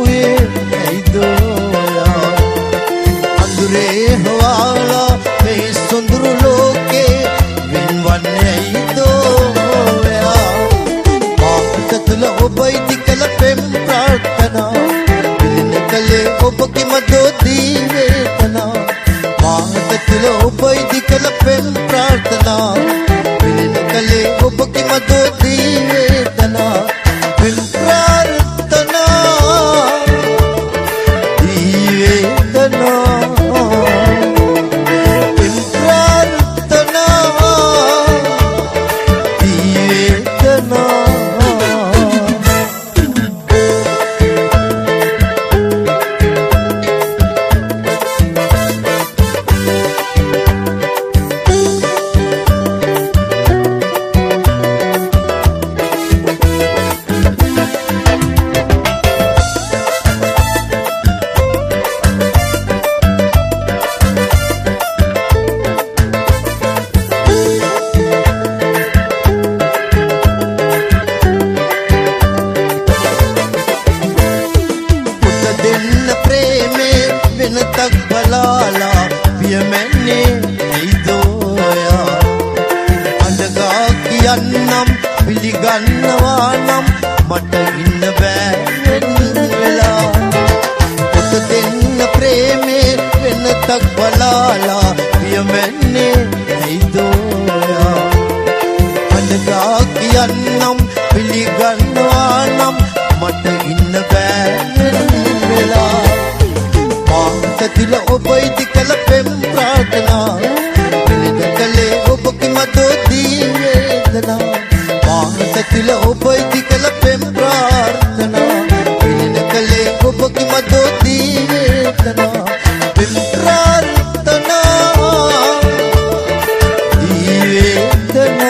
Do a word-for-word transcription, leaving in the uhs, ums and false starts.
ආවේ ඇයිදෝයා අඳුරේ හවාලා මේ සොඳුරු ලෝකේ වෙන්වන්නේ ඇයිදෝයා මාත තුල ඔබයි දිකල පෙම් ප්‍රාර්ථනා පිළින කලේ ඔබගේ මදෝදී වේදනා මාත තුල ඔබයි දිකල පෙම් ප්‍රාර්ථනා පිළින කලේ ඔබගේ මදෝදී වේදනා පෙම් ප්‍රාර්ථනා දී වේදනා පෙම් ප්‍රාර්ථනා දී වේදනා වෙනතක් බලාලා පියමැන්නේ ඇයිදෝයා අඳගා කියන්නම් පිළිගන්නවා නම් මට ඉන්න බෑ වෙලා පොත දෙන්න ප්‍රේමේ වෙනතක් බලාලා පියමැන්නේ ඇයිදෝයා අඳගා කියන්නම් පිළිගන්නවා නම් මට ඉන්න බෑ වෙලා තිල ඔබයි දිකල පෙම් ප්‍රාර්ථනා පිළිද කලේ ඔබගේ මදෝදී වේදනා මාත තිල ඔබයි දිකල පෙම් ප්‍රාර්ථනා පිළිද කලේ ඔබගේ මදෝදී වේදනා පෙම් ප්‍රාර්ථනා දී වේදනා